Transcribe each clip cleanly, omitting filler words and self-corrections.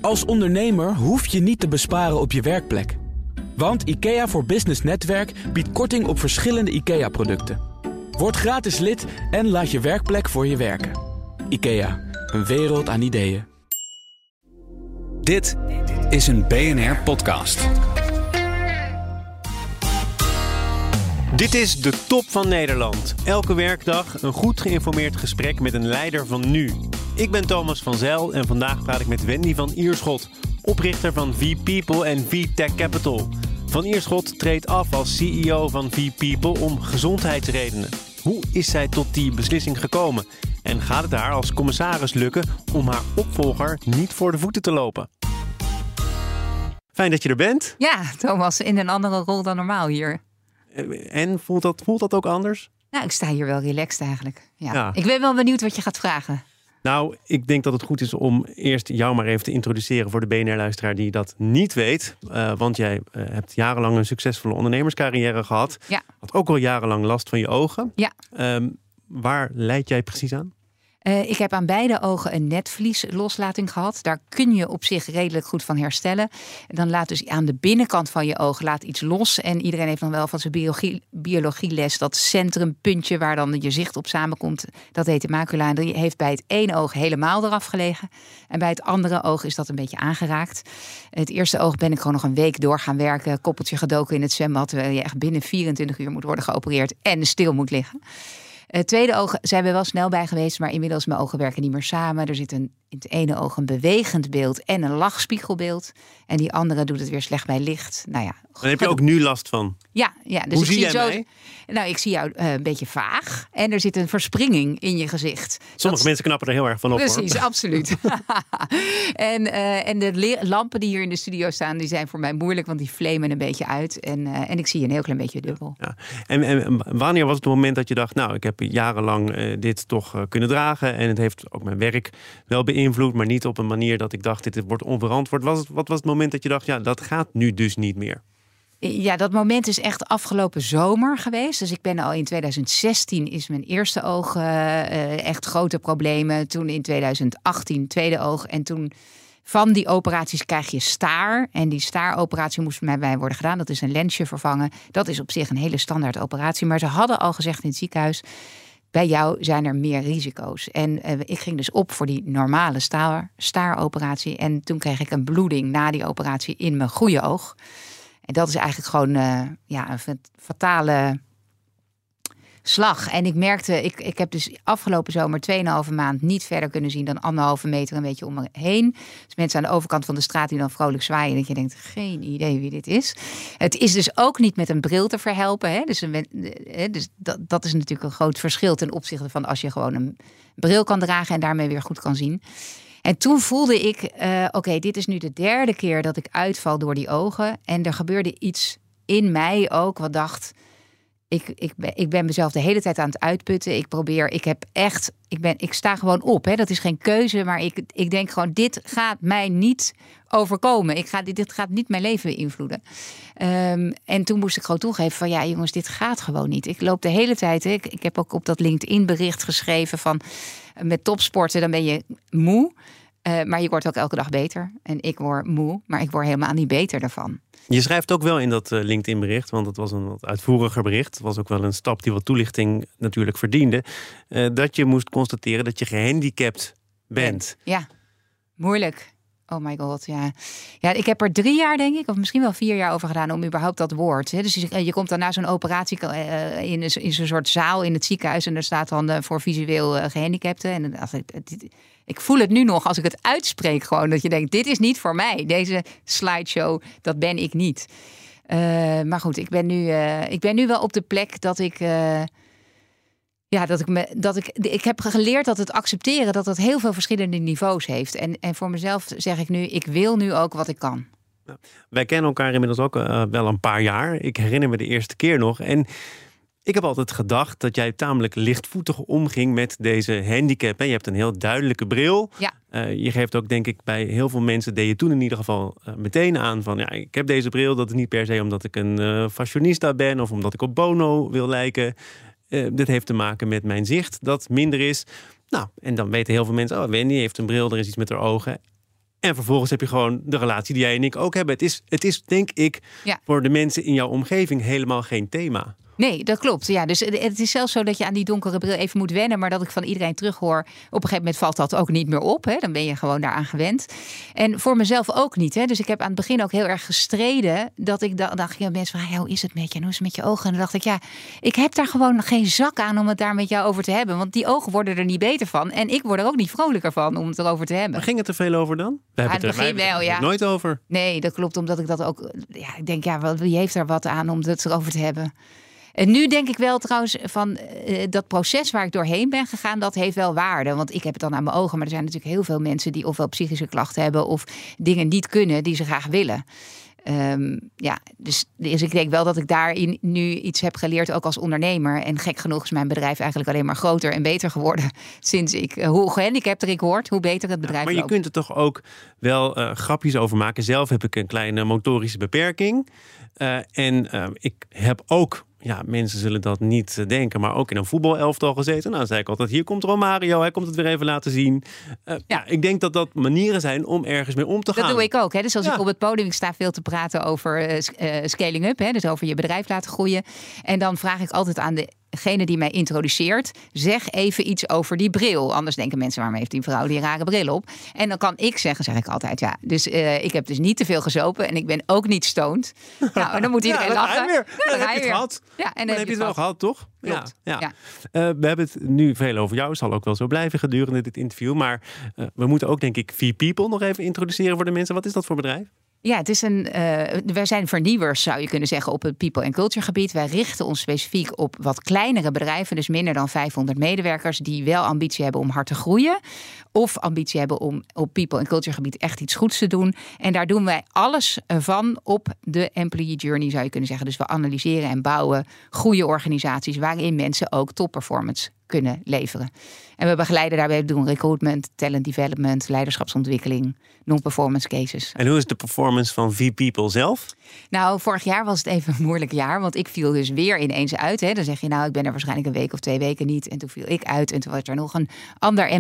Als ondernemer hoef je niet te besparen op je werkplek. Want IKEA voor Business Netwerk biedt korting op verschillende IKEA-producten. Word gratis lid en laat je werkplek voor je werken. IKEA, een wereld aan ideeën. Dit is een BNR-podcast. Dit is de top van Nederland. Elke werkdag een goed geïnformeerd gesprek met een leider van nu. Ik ben Thomas van Zijl en vandaag praat ik met Wendy van Ierschot, oprichter van V-People en V-Tech Capital. Van Ierschot treedt af als CEO van V-People om gezondheidsredenen. Hoe is zij tot die beslissing gekomen? En gaat het haar als commissaris lukken om haar opvolger niet voor de voeten te lopen? Fijn dat je er bent. Ja, Thomas, in een andere rol dan normaal hier. En voelt dat ook anders? Nou, ik sta hier wel relaxed eigenlijk. Ja. Ik ben wel benieuwd wat je gaat vragen. Nou, ik denk dat het goed is om eerst jou maar even te introduceren voor de BNR-luisteraar die dat niet weet. Want jij hebt jarenlang een succesvolle ondernemerscarrière gehad. Ja. Had ook al jarenlang last van je ogen. Ja. Waar leid jij precies aan? Ik heb aan beide ogen een netvliesloslating gehad. Daar kun je op zich redelijk goed van herstellen. En dan laat dus aan de binnenkant van je oog laat iets los. En iedereen heeft dan wel van zijn biologieles dat centrumpuntje waar dan je zicht op samenkomt. Dat heet de macula. En die heeft bij het ene oog helemaal eraf gelegen. En bij het andere oog is dat een beetje aangeraakt. Het eerste oog ben ik gewoon nog een week door gaan werken. Koppeltje gedoken in het zwembad. Terwijl je echt binnen 24 uur moet worden geopereerd en stil moet liggen. Het tweede oog zijn we wel snel bij geweest, maar inmiddels mijn ogen werken niet meer samen. Er zit in het ene oog een bewegend beeld en een lachspiegelbeeld. En die andere doet het weer slecht bij licht. Nou ja, Daar heb je ook nu last van. Ja, dus hoe zie jij mij? Nou, ik zie jou een beetje vaag. En er zit een verspringing in je gezicht. Sommige mensen knappen er heel erg van op. Precies, hoor. absoluut. En de lampen die hier in de studio staan, die zijn voor mij moeilijk, want die flamen een beetje uit. En ik zie een heel klein beetje dubbel. Ja. En wanneer was het moment dat je dacht, nou, ik heb jarenlang dit toch kunnen dragen en het heeft ook mijn werk wel beïnvloed, maar niet op een manier dat ik dacht, dit wordt onverantwoord. Wat was het moment dat je dacht, ja, dat gaat nu dus niet meer? Ja, dat moment is echt afgelopen zomer geweest. Dus ik ben al in 2016 is mijn eerste oog echt grote problemen. Toen in 2018 tweede oog. En toen van die operaties krijg je staar. En die staaroperatie moest bij mij worden gedaan. Dat is een lensje vervangen. Dat is op zich een hele standaard operatie. Maar ze hadden al gezegd in het ziekenhuis, bij jou zijn er meer risico's. En ik ging dus op voor die normale staaroperatie. En toen kreeg ik een bloeding na die operatie in mijn goede oog. En dat is eigenlijk gewoon een fatale slag. En ik merkte, ik heb dus afgelopen zomer 2,5 maand niet verder kunnen zien dan 1,5 meter een beetje om me heen. Dus mensen aan de overkant van de straat die dan vrolijk zwaaien. Dat je denkt, geen idee wie dit is. Het is dus ook niet met een bril te verhelpen. Hè? Dus dat is natuurlijk een groot verschil ten opzichte van als je gewoon een bril kan dragen en daarmee weer goed kan zien. En toen voelde ik, oké, dit is nu de derde keer dat ik uitval door die ogen. En er gebeurde iets in mij ook wat dacht, ik ben mezelf de hele tijd aan het uitputten. Ik sta gewoon op. Hè? Dat is geen keuze, maar ik denk gewoon, dit gaat mij niet overkomen. Dit gaat niet mijn leven beïnvloeden. En toen moest ik gewoon toegeven van, ja jongens, dit gaat gewoon niet. Ik loop de hele tijd, ik heb ook op dat LinkedIn bericht geschreven van, met topsporten dan ben je moe. Maar je wordt ook elke dag beter. En ik word moe, maar ik word helemaal niet beter daarvan. Je schrijft ook wel in dat LinkedIn-bericht, want het was een wat uitvoeriger bericht. Het was ook wel een stap die wat toelichting natuurlijk verdiende. Dat je moest constateren dat je gehandicapt bent. Ja, moeilijk. Oh my god, ja. Ja, ik heb er 3 jaar, denk ik, of misschien wel 4 jaar over gedaan om überhaupt dat woord. Hè. Dus je komt dan na zo'n operatie in zo'n soort zaal in het ziekenhuis en er staat dan voor visueel gehandicapten. En ik voel het nu nog als ik het uitspreek gewoon, dat je denkt, dit is niet voor mij. Deze slideshow, dat ben ik niet. Maar goed, ik ben nu wel op de plek dat ik... ik heb geleerd dat het accepteren dat het heel veel verschillende niveaus heeft. En voor mezelf zeg ik nu, ik wil nu ook wat ik kan. Ja, wij kennen elkaar inmiddels ook wel een paar jaar. Ik herinner me de eerste keer nog. En ik heb altijd gedacht dat jij tamelijk lichtvoetig omging met deze handicap. Je hebt een heel duidelijke bril. Ja. Je geeft ook, denk ik, bij heel veel mensen, deed je toen in ieder geval meteen aan van, ja, ik heb deze bril. Dat is niet per se omdat ik een fashionista ben of omdat ik op Bono wil lijken. Dit heeft te maken met mijn zicht dat minder is. Nou, en dan weten heel veel mensen, Wendy heeft een bril, er is iets met haar ogen. En vervolgens heb je gewoon de relatie die jij en ik ook hebben. Het is denk ik, voor de mensen in jouw omgeving helemaal geen thema. Nee, dat klopt. Ja, dus het is zelfs zo dat je aan die donkere bril even moet wennen. Maar dat ik van iedereen terughoor, op een gegeven moment valt dat ook niet meer op. Hè? Dan ben je gewoon daaraan gewend. En voor mezelf ook niet. Hè? Dus ik heb aan het begin ook heel erg gestreden. Dat ik dacht, mensen van, hoe is het met je? En hoe is het met je ogen? En dan dacht ik, ik heb daar gewoon geen zak aan om het daar met jou over te hebben. Want die ogen worden er niet beter van. En ik word er ook niet vrolijker van om het erover te hebben. Maar ging het er veel over dan? Aan het begin wel, ja. Nooit over. Nee, dat klopt. Omdat ik dat ook... Ja, ik denk, wie heeft er wat aan om het erover te hebben? En nu denk ik wel trouwens van dat proces waar ik doorheen ben gegaan, dat heeft wel waarde. Want ik heb het dan aan mijn ogen. Maar er zijn natuurlijk heel veel mensen die ofwel psychische klachten hebben of dingen niet kunnen die ze graag willen. Dus ik denk wel dat ik daarin nu iets heb geleerd, ook als ondernemer. En gek genoeg is mijn bedrijf eigenlijk alleen maar groter en beter geworden. Sinds ik, hoe gehandicapter ik word, hoe beter het bedrijf loopt. Maar je kunt er toch ook wel grapjes over maken. Zelf heb ik een kleine motorische beperking. Ik heb ook... Ja, mensen zullen dat niet denken, maar ook in een voetbalelftal gezeten. Nou, zei ik altijd, hier komt Romario, hij komt het weer even laten zien. Ik denk dat manieren zijn om ergens mee om te gaan. Dat doe ik ook. Hè? Dus als ik op het podium sta veel te praten over scaling up, hè? Dus over je bedrijf laten groeien. En dan vraag ik altijd aan degene die mij introduceert, zeg even iets over die bril. Anders denken mensen, waarom heeft die vrouw die rare bril op? En dan kan ik zeggen, zeg ik altijd, Dus ik heb dus niet te veel gezopen en ik ben ook niet stoned. Nou, en dan moet iedereen lachen. Dan heb je het gehad. Ja, en dan heb je het wel gehad, toch? Klopt. Ja. We hebben het nu veel over jou. Zal ook wel zo blijven gedurende dit interview. Maar we moeten ook, denk ik, V-People nog even introduceren voor de mensen. Wat is dat voor bedrijf? Ja, het is wij zijn vernieuwers, zou je kunnen zeggen, op het people en culture gebied. Wij richten ons specifiek op wat kleinere bedrijven, dus minder dan 500 medewerkers, die wel ambitie hebben om hard te groeien. Of ambitie hebben om op people en culture gebied echt iets goeds te doen. En daar doen wij alles van op de employee journey, zou je kunnen zeggen. Dus we analyseren en bouwen goede organisaties waarin mensen ook topperformance kunnen leveren. En we begeleiden daarbij, doen recruitment, talent development, leiderschapsontwikkeling, non-performance cases. En hoe is de performance van V-People zelf? Nou, vorig jaar was het even een moeilijk jaar, want ik viel dus weer ineens uit. Hè. Dan zeg je, ik ben er waarschijnlijk een week of 2 weken niet. En toen viel ik uit en toen was er nog een ander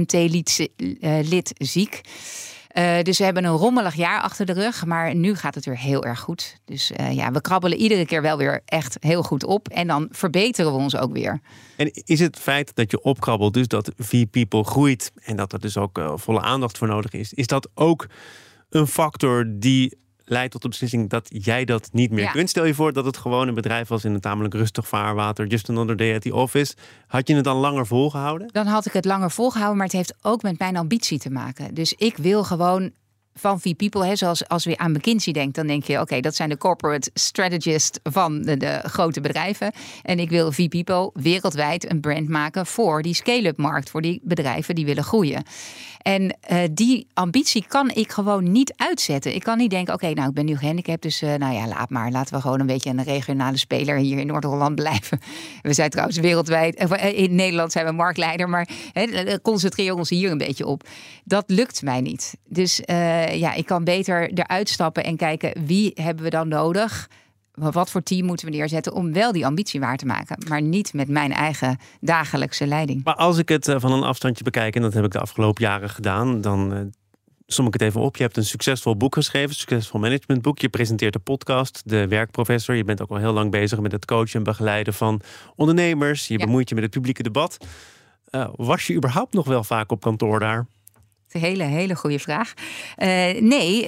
MT-lid ziek. Dus we hebben een rommelig jaar achter de rug. Maar nu gaat het weer heel erg goed. Dus we krabbelen iedere keer wel weer echt heel goed op. En dan verbeteren we ons ook weer. En is het feit dat je opkrabbelt, dus dat V-People groeit en dat er dus ook volle aandacht voor nodig is dat ook een factor die leidt tot de beslissing dat jij dat niet meer kunt? Stel je voor dat het gewoon een bedrijf was in een tamelijk rustig vaarwater, just another day at the office. Had je het dan langer volgehouden? Dan had ik het langer volgehouden, maar het heeft ook met mijn ambitie te maken. Dus ik wil gewoon van V-People, zoals als je aan McKinsey denkt, dan denk je, oké, dat zijn de corporate strategists van de grote bedrijven. En ik wil V-People wereldwijd een brand maken voor die scale-up markt, voor die bedrijven die willen groeien. En die ambitie kan ik gewoon niet uitzetten. Ik kan niet denken, oké, ik ben nu gehandicapt, dus laat maar. Laten we gewoon een beetje een regionale speler hier in Noord-Holland blijven. We zijn trouwens wereldwijd, in Nederland zijn we marktleider, maar concentreren we ons hier een beetje op. Dat lukt mij niet. Dus ik kan beter eruit stappen en kijken, wie hebben we dan nodig? Wat voor team moeten we neerzetten om wel die ambitie waar te maken, maar niet met mijn eigen dagelijkse leiding. Maar als ik het van een afstandje bekijk, en dat heb ik de afgelopen jaren gedaan, dan som ik het even op. Je hebt een succesvol boek geschreven, een succesvol managementboek. Je presenteert de podcast, De Werkprofessor. Je bent ook al heel lang bezig met het coachen en begeleiden van ondernemers. Je bemoeit je met het publieke debat. Was je überhaupt nog wel vaak op kantoor daar? Hele goede vraag. Nee,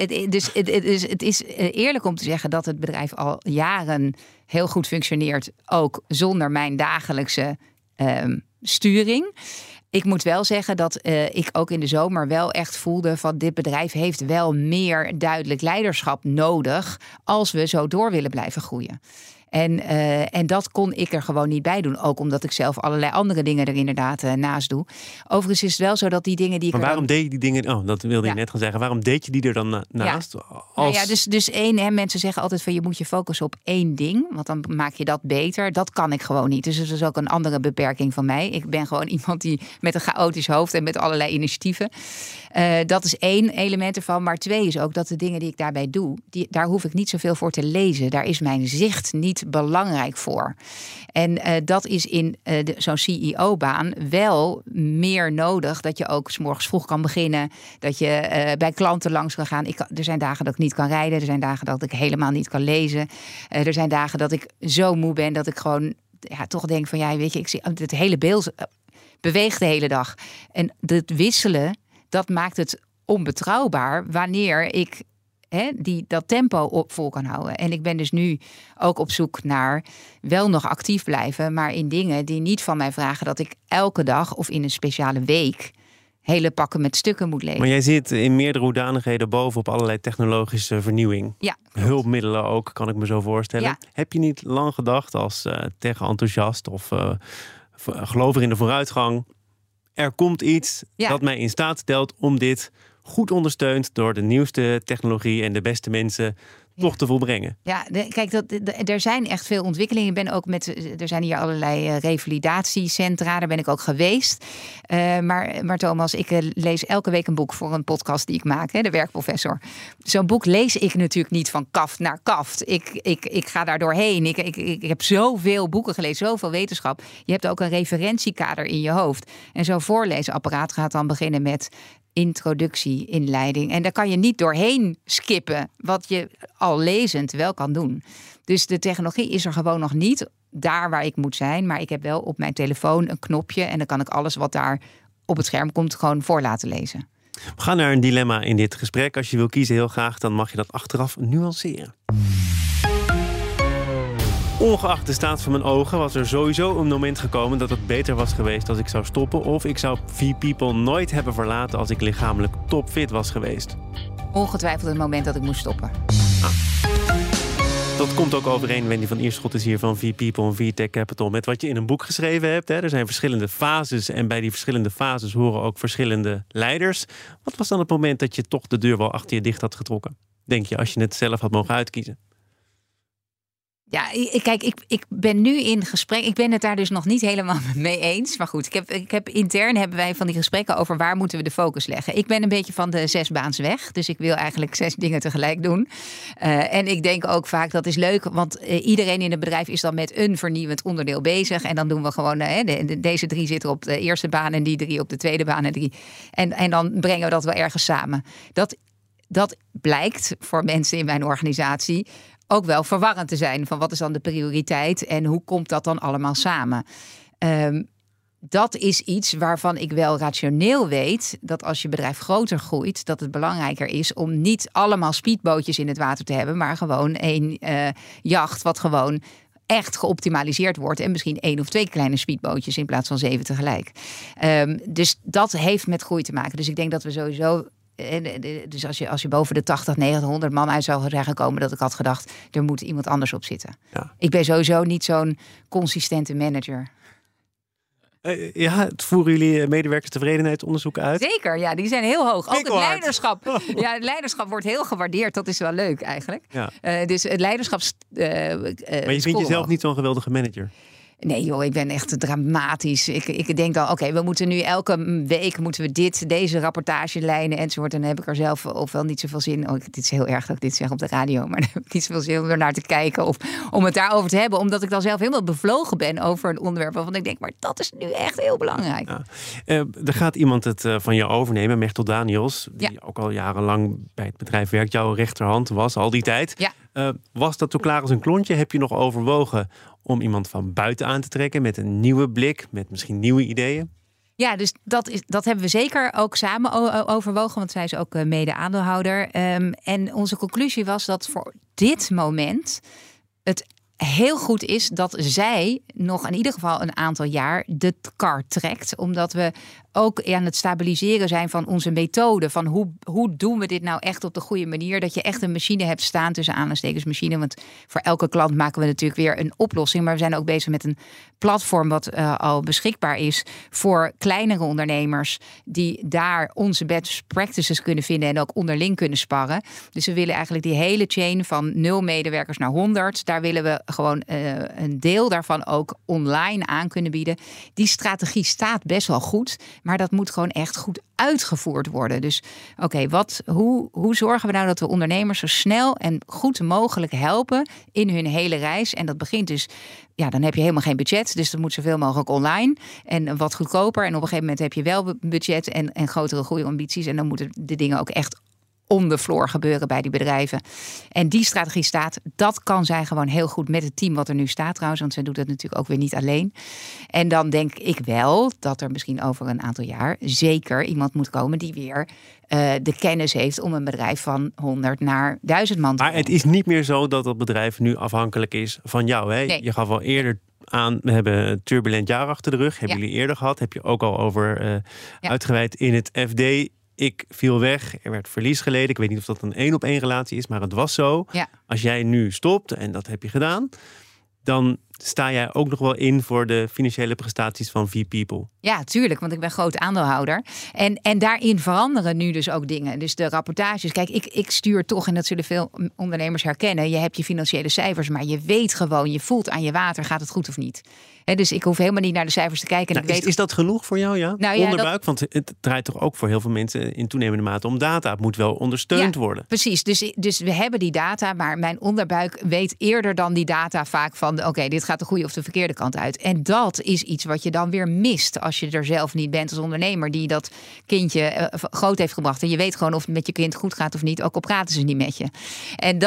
het is eerlijk om te zeggen dat het bedrijf al jaren heel goed functioneert. Ook zonder mijn dagelijkse sturing. Ik moet wel zeggen dat ik ook in de zomer wel echt voelde van dit bedrijf heeft wel meer duidelijk leiderschap nodig als we zo door willen blijven groeien. En dat kon ik er gewoon niet bij doen. Ook omdat ik zelf allerlei andere dingen er inderdaad naast doe. Overigens is het wel zo dat die dingen die ik... Maar waarom deed je die dingen... Oh, dat wilde je net gaan zeggen. Waarom deed je die er dan naast? Dus mensen zeggen altijd van je moet je focussen op 1 ding. Want dan maak je dat beter. Dat kan ik gewoon niet. Dus dat is ook een andere beperking van mij. Ik ben gewoon iemand die met een chaotisch hoofd en met allerlei initiatieven. Dat is 1 element ervan. Maar 2 is ook dat de dingen die ik daarbij doe, daar hoef ik niet zoveel voor te lezen. Daar is mijn zicht niet niet belangrijk voor. En dat is in zo'n CEO-baan wel meer nodig. Dat je ook 's morgens vroeg kan beginnen. Dat je bij klanten langs kan gaan. Er zijn dagen dat ik niet kan rijden. Er zijn dagen dat ik helemaal niet kan lezen. Er zijn dagen dat ik zo moe ben dat ik gewoon toch denk van weet je, ik zie het hele beeld beweegt de hele dag. En het wisselen, dat maakt het onbetrouwbaar wanneer ik dat tempo vol kan houden. En ik ben dus nu ook op zoek naar wel nog actief blijven, maar in dingen die niet van mij vragen dat ik elke dag of in een speciale week hele pakken met stukken moet lezen. Maar jij zit in meerdere hoedanigheden bovenop allerlei technologische vernieuwing. Ja. Hulpmiddelen ook, kan ik me zo voorstellen. Ja. Heb je niet lang gedacht als tech-enthousiast of gelover in de vooruitgang, er komt iets dat mij in staat stelt om dit goed ondersteund door de nieuwste technologie en de beste mensen toch te volbrengen. Ja, kijk, er zijn echt veel ontwikkelingen. Er zijn hier allerlei revalidatiecentra, daar ben ik ook geweest. Maar Thomas, ik lees elke week een boek voor een podcast die ik maak, de Werkprofessor. Zo'n boek lees ik natuurlijk niet van kaft naar kaft. Ik ga daar doorheen. Ik heb zoveel boeken gelezen, zoveel wetenschap. Je hebt ook een referentiekader in je hoofd. En zo'n voorleesapparaat gaat dan beginnen met introductie, inleiding. En daar kan je niet doorheen skippen, wat je al lezend wel kan doen. Dus de technologie is er gewoon nog niet daar waar ik moet zijn. Maar ik heb wel op mijn telefoon een knopje en dan kan ik alles wat daar op het scherm komt gewoon voor laten lezen. We gaan naar een dilemma in dit gesprek. Als je wil kiezen heel graag, dan mag je dat achteraf nuanceren. Ongeacht de staat van mijn ogen was er sowieso een moment gekomen dat het beter was geweest als ik zou stoppen. Of ik zou V-People nooit hebben verlaten als ik lichamelijk topfit was geweest. Ongetwijfeld het moment dat ik moest stoppen. Dat komt ook overeen, Wendy van Ierschot is hier van V-People en V-Tech Capital, met wat je in een boek geschreven hebt. Er zijn verschillende fases en bij die verschillende fases horen ook verschillende leiders. Wat was dan het moment dat je toch de deur wel achter je dicht had getrokken? Denk je, als je het zelf had mogen uitkiezen? Ja, kijk, ik ben nu in gesprek. Ik ben het daar dus nog niet helemaal mee eens. Maar goed, intern hebben wij van die gesprekken over waar moeten we de focus leggen. Ik ben een beetje van de 6-baans weg. Dus ik wil eigenlijk 6 dingen tegelijk doen. En ik denk ook vaak dat is leuk. Want iedereen in het bedrijf is dan met een vernieuwend onderdeel bezig. En dan doen we gewoon, deze 3 zitten op de eerste baan en die 3 op de tweede baan. En dan brengen we dat wel ergens samen. Dat blijkt voor mensen in mijn organisatie ook wel verwarrend te zijn van wat is dan de prioriteit en hoe komt dat dan allemaal samen. Dat is iets waarvan ik wel rationeel weet dat als je bedrijf groter groeit, dat het belangrijker is om niet allemaal speedbootjes in het water te hebben, maar gewoon 1 jacht wat gewoon echt geoptimaliseerd wordt en misschien 1 of 2 kleine speedbootjes in plaats van 7 tegelijk. Dus dat heeft met groei te maken. Dus ik denk dat we sowieso. Dus als je boven de 80, 90, 100 man uit zou zijn gekomen, dat ik had gedacht, er moet iemand anders op zitten. Ja. Ik ben sowieso niet zo'n consistente manager. Het voeren jullie medewerkerstevredenheidsonderzoeken uit? Zeker, ja, die zijn heel hoog. Ook het leiderschap. Ja, het leiderschap wordt heel gewaardeerd. Dat is wel leuk eigenlijk. Ja. Dus het leiderschap. Maar je vindt jezelf niet zo'n geweldige manager? Nee joh, ik ben echt dramatisch. Ik denk dan, oké, we moeten nu elke week deze rapportagelijnen enzovoort. En dan heb ik er zelf ofwel niet zoveel zin. Dit is heel erg dat ik dit zeg op de radio, maar dan heb ik niet zoveel zin om er naar te kijken of om het daarover te hebben. Omdat ik dan zelf helemaal bevlogen ben over een onderwerp waarvan ik denk, maar dat is nu echt heel belangrijk. Ja. Er gaat iemand het van je overnemen, Mechtel Daniels, die ook al jarenlang bij het bedrijf werkt, jouw rechterhand was al die tijd. Ja. Was dat zo klaar als een klontje? Heb je nog overwogen om iemand van buiten aan te trekken met een nieuwe blik, met misschien nieuwe ideeën? Ja, dus dat hebben we zeker ook samen overwogen, want zij is ook mede-aandeelhouder. En onze conclusie was dat voor dit moment het heel goed is dat zij nog in ieder geval een aantal jaar de kar trekt. Omdat we ook aan het stabiliseren zijn van onze methode. Van hoe doen we dit nou echt op de goede manier? Dat je echt een machine hebt staan, tussen aanhalingstekens want voor elke klant maken we natuurlijk weer een oplossing. Maar we zijn ook bezig met een platform wat al beschikbaar is voor kleinere ondernemers die daar onze best practices kunnen vinden en ook onderling kunnen sparren. Dus we willen eigenlijk die hele chain van 0 medewerkers naar 100. Daar willen we gewoon een deel daarvan ook online aan kunnen bieden. Die strategie staat best wel goed. Maar dat moet gewoon echt goed uitgevoerd worden. Dus hoe zorgen we nou dat we ondernemers zo snel en goed mogelijk helpen in hun hele reis? En dat begint dus, dan heb je helemaal geen budget. Dus dan moet zoveel mogelijk online en wat goedkoper. En op een gegeven moment heb je wel budget en grotere groeiambities. En dan moeten de dingen ook echt on the floor gebeuren bij die bedrijven. En die strategie dat kan zij gewoon heel goed met het team wat er nu staat trouwens, want zij doet dat natuurlijk ook weer niet alleen. En dan denk ik wel dat er misschien over een aantal jaar zeker iemand moet komen die weer de kennis heeft om een bedrijf van 100 naar 1000 man te Maar het is niet meer zo dat dat bedrijf nu afhankelijk is van jou. Hè? Nee. Je gaf al eerder aan, we hebben een turbulent jaar achter de rug. Hebben jullie eerder gehad. Heb je ook al over uitgeweid in het FD. Ik viel weg, er werd verlies geleden. Ik weet niet of dat een 1-op-1 relatie is, maar het was zo. Ja. Als jij nu stopt, en dat heb je gedaan, dan sta jij ook nog wel in voor de financiële prestaties van V-People. Ja, tuurlijk, want ik ben groot aandeelhouder. En daarin veranderen nu dus ook dingen. Dus de rapportages. Kijk, ik stuur toch, en dat zullen veel ondernemers herkennen. Je hebt je financiële cijfers, maar je weet gewoon, je voelt aan je water, gaat het goed of niet. Dus ik hoef helemaal niet naar de cijfers te kijken. En Is dat genoeg voor jou, ja? Nou, ja, onderbuik? Want het draait toch ook voor heel veel mensen in toenemende mate om data. Het moet wel ondersteund worden. Precies, dus we hebben die data, maar mijn onderbuik weet eerder dan die data vaak van, oké, dit gaat de goede of de verkeerde kant uit. En dat is iets wat je dan weer mist als je er zelf niet bent als ondernemer die dat kindje groot heeft gebracht. En je weet gewoon of het met je kind goed gaat of niet, ook al praten ze niet met je. En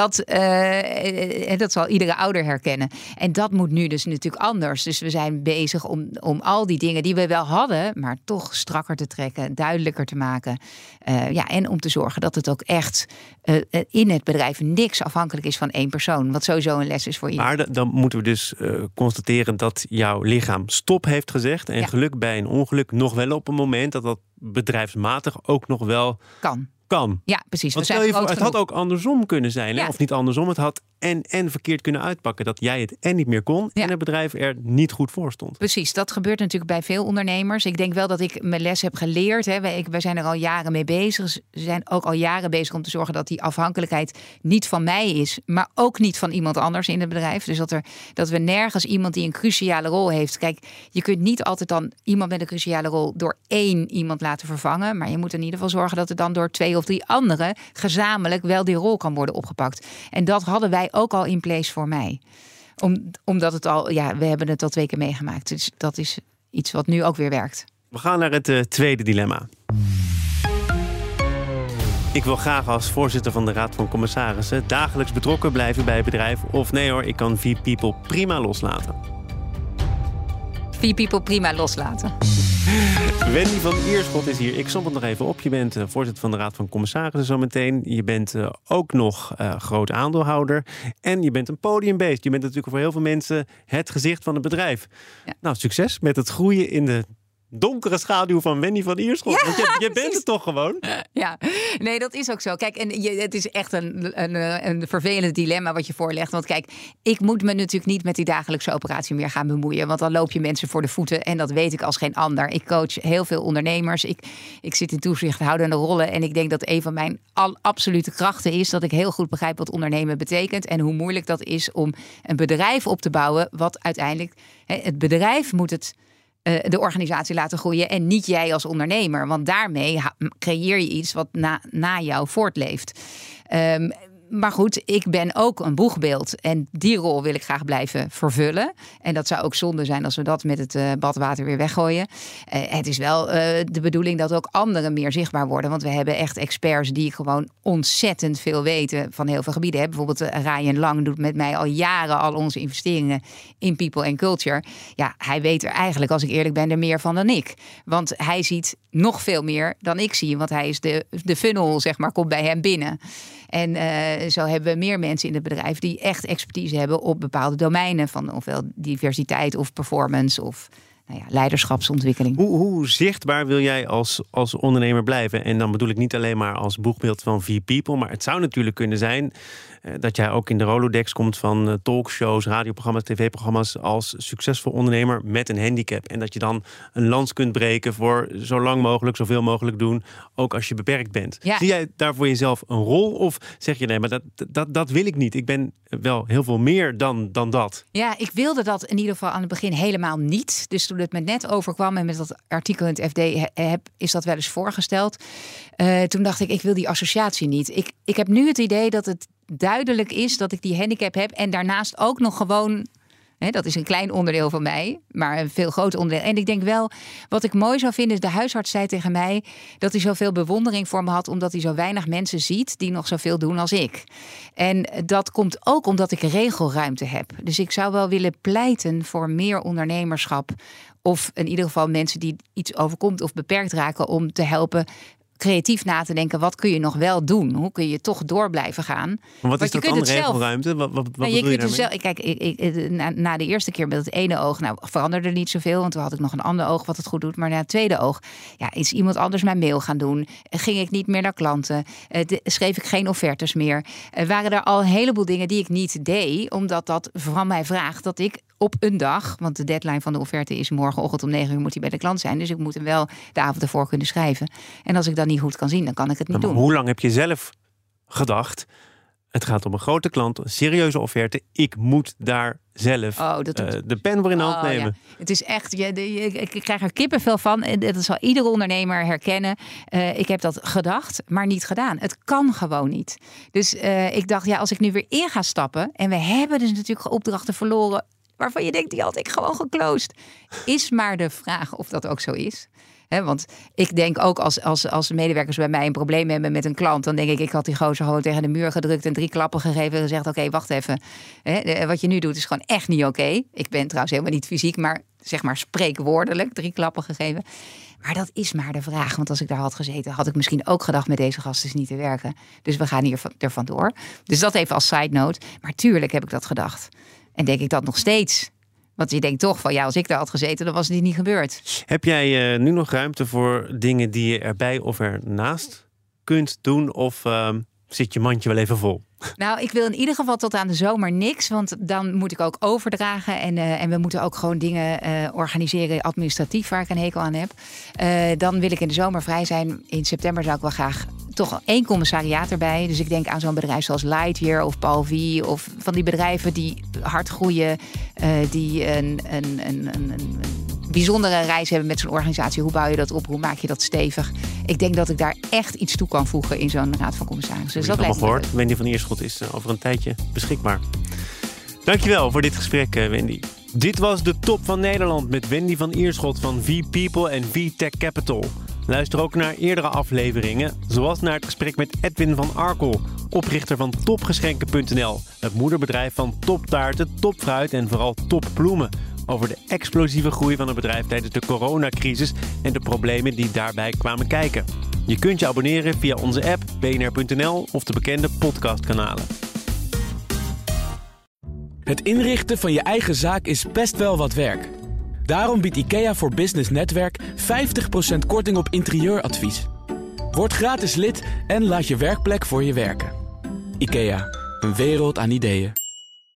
dat zal iedere ouder herkennen. En dat moet nu dus natuurlijk anders. Dus we zijn bezig om al die dingen die we wel hadden, maar toch strakker te trekken, duidelijker te maken. En om te zorgen dat het ook echt in het bedrijf niks afhankelijk is van één persoon. Wat sowieso een les is voor iedereen. Maar dan moeten we dus constateren dat jouw lichaam stop heeft gezegd. En geluk bij een ongeluk nog wel op een moment dat bedrijfsmatig ook nog wel kan. Ja, precies. Want stel je voor, het had ook andersom kunnen zijn. Hè? Of niet andersom, het had en verkeerd kunnen uitpakken. Dat jij het en niet meer kon en het bedrijf er niet goed voor stond. Precies, dat gebeurt natuurlijk bij veel ondernemers. Ik denk wel dat ik mijn les heb geleerd. Wij zijn er al jaren mee bezig. We zijn ook al jaren bezig om te zorgen dat die afhankelijkheid niet van mij is, maar ook niet van iemand anders in het bedrijf. Dus dat we nergens iemand die een cruciale rol heeft. Kijk, je kunt niet altijd dan iemand met een cruciale rol door één iemand laten vervangen. Maar je moet in ieder geval zorgen dat er dan door 2 of 3 anderen gezamenlijk wel die rol kan worden opgepakt. En dat hadden wij ook al in place voor mij. Omdat het al, we hebben het al 2 keer meegemaakt. Dus dat is iets wat nu ook weer werkt. We gaan naar het tweede dilemma. Ik wil graag als voorzitter van de Raad van Commissarissen dagelijks betrokken blijven bij het bedrijf. Of nee hoor, ik kan V-People prima loslaten. V-People prima loslaten. Wendy van Ierschot is hier. Ik som het nog even op. Je bent voorzitter van de Raad van Commissarissen zometeen. Je bent ook nog groot aandeelhouder. En je bent een podiumbeest. Je bent natuurlijk voor heel veel mensen het gezicht van het bedrijf. Ja. Nou, succes met het groeien in de donkere schaduw van Wendy van Ierschot. Ja, want je bent het toch gewoon? Ja, nee, dat is ook zo. Kijk, en het is echt een vervelend dilemma wat je voorlegt. Want kijk, ik moet me natuurlijk niet met die dagelijkse operatie meer gaan bemoeien. Want dan loop je mensen voor de voeten. En dat weet ik als geen ander. Ik coach heel veel ondernemers. Ik zit in toezichthoudende rollen. En ik denk dat een van mijn absolute krachten is dat ik heel goed begrijp wat ondernemen betekent. En hoe moeilijk dat is om een bedrijf op te bouwen. Wat uiteindelijk, het bedrijf moet de organisatie laten groeien en niet jij als ondernemer. Want daarmee creëer je iets wat na jou voortleeft. Maar goed, ik ben ook een boegbeeld. En die rol wil ik graag blijven vervullen. En dat zou ook zonde zijn als we dat met het badwater weer weggooien. Het is wel de bedoeling dat ook anderen meer zichtbaar worden. Want we hebben echt experts die gewoon ontzettend veel weten van heel veel gebieden. Bijvoorbeeld Ryan Lang doet met mij al jaren al onze investeringen in people and culture. Ja, hij weet er eigenlijk, als ik eerlijk ben, er meer van dan ik. Want hij ziet nog veel meer dan ik zie. Want hij is de funnel, zeg maar, komt bij hem binnen. En zo hebben we meer mensen in het bedrijf die echt expertise hebben op bepaalde domeinen van ofwel diversiteit of performance of leiderschapsontwikkeling. Hoe zichtbaar wil jij als ondernemer blijven? En dan bedoel ik niet alleen maar als boegbeeld van V-People, maar het zou natuurlijk kunnen zijn dat jij ook in de Rolodex komt van talkshows, radioprogramma's, tv-programma's als succesvol ondernemer met een handicap. En dat je dan een lans kunt breken voor zo lang mogelijk, zoveel mogelijk doen, ook als je beperkt bent. Ja. Zie jij daar voor jezelf een rol of zeg je nee, maar dat wil ik niet. Ik ben wel heel veel meer dan dat. Ja, ik wilde dat in ieder geval aan het begin helemaal niet. Dus toen het me net overkwam en met dat artikel in het FD is dat wel eens voorgesteld. Toen dacht ik wil die associatie niet. Ik heb nu het idee dat het duidelijk is dat ik die handicap heb en daarnaast ook nog gewoon... dat is een klein onderdeel van mij, maar een veel groter onderdeel. En ik denk wel, wat ik mooi zou vinden is... de huisarts zei tegen mij dat hij zoveel bewondering voor me had... omdat hij zo weinig mensen ziet die nog zoveel doen als ik. En dat komt ook omdat ik regelruimte heb. Dus ik zou wel willen pleiten voor meer ondernemerschap... of in ieder geval mensen die iets overkomt of beperkt raken... om te helpen... creatief na te denken, wat kun je nog wel doen? Hoe kun je toch door blijven gaan? Maar wat is dat dan, regelruimte? Wat bedoel je daarmee? Kijk, na de eerste keer met het ene oog... veranderde er niet zoveel, want toen had ik nog een ander oog... wat het goed doet, maar na het tweede oog... is iemand anders mijn mail gaan doen. Ging ik niet meer naar klanten. Schreef ik geen offertes meer. Waren er al een heleboel dingen die ik niet deed... omdat dat van mij vraagt dat ik op een dag... want de deadline van de offerte is morgenochtend om 9 uur... moet hij bij de klant zijn. Dus ik moet hem wel de avond ervoor kunnen schrijven. En als ik dan niet goed kan zien, dan kan ik het niet doen. Hoe lang heb je zelf gedacht... het gaat om een grote klant, een serieuze offerte... ik moet daar zelf de pen voor in de hand nemen. Ja. Het is echt, ik krijg er kippenvel van. En dat zal iedere ondernemer herkennen. Ik heb dat gedacht, maar niet gedaan. Het kan gewoon niet. Dus ik dacht, als ik nu weer in ga stappen... en we hebben dus natuurlijk opdrachten verloren... waarvan je denkt, die had ik gewoon geclosed. Is maar de vraag of dat ook zo is. Want ik denk ook als medewerkers bij mij een probleem hebben met een klant... dan denk ik had die gozer gewoon tegen de muur gedrukt... en 3 klappen gegeven en gezegd, oké, wacht even. Wat je nu doet is gewoon echt niet oké. Ik ben trouwens helemaal niet fysiek, maar zeg maar spreekwoordelijk 3 klappen gegeven. Maar dat is maar de vraag. Want als ik daar had gezeten, had ik misschien ook gedacht... met deze gast is niet te werken. Dus we gaan er vandoor. Dus dat even als side note. Maar tuurlijk heb ik dat gedacht. En denk ik dat nog steeds... Want je denkt toch van, als ik daar had gezeten, dan was het niet gebeurd. Heb jij nu nog ruimte voor dingen die je erbij of ernaast kunt doen? Of zit je mandje wel even vol? Nou, ik wil in ieder geval tot aan de zomer niks. Want dan moet ik ook overdragen. En we moeten ook gewoon dingen organiseren administratief waar ik een hekel aan heb. Dan wil ik in de zomer vrij zijn. In september zou ik wel graag toch 1 commissariaat erbij. Dus ik denk aan zo'n bedrijf zoals Lightyear of Paul V. Of van die bedrijven die hard groeien. Die een bijzondere reis hebben met zo'n organisatie. Hoe bouw je dat op? Hoe maak je dat stevig? Ik denk dat ik daar echt iets toe kan voegen in zo'n raad van commissarissen. Dus dat lijkt me gehoord. Wendy van Ierschot is over een tijdje beschikbaar. Dankjewel voor dit gesprek, Wendy. Dit was de Top van Nederland met Wendy van Ierschot van V-People en V-Tech Capital. Luister ook naar eerdere afleveringen, zoals naar het gesprek met Edwin van Arkel, oprichter van Topgeschenken.nl, het moederbedrijf van toptaarten, topfruit en vooral topbloemen. Over de explosieve groei van het bedrijf tijdens de coronacrisis en de problemen die daarbij kwamen kijken. Je kunt je abonneren via onze app, bnr.nl of de bekende podcastkanalen. Het inrichten van je eigen zaak is best wel wat werk. Daarom biedt IKEA voor Business Netwerk 50% korting op interieuradvies. Word gratis lid en laat je werkplek voor je werken. IKEA, een wereld aan ideeën.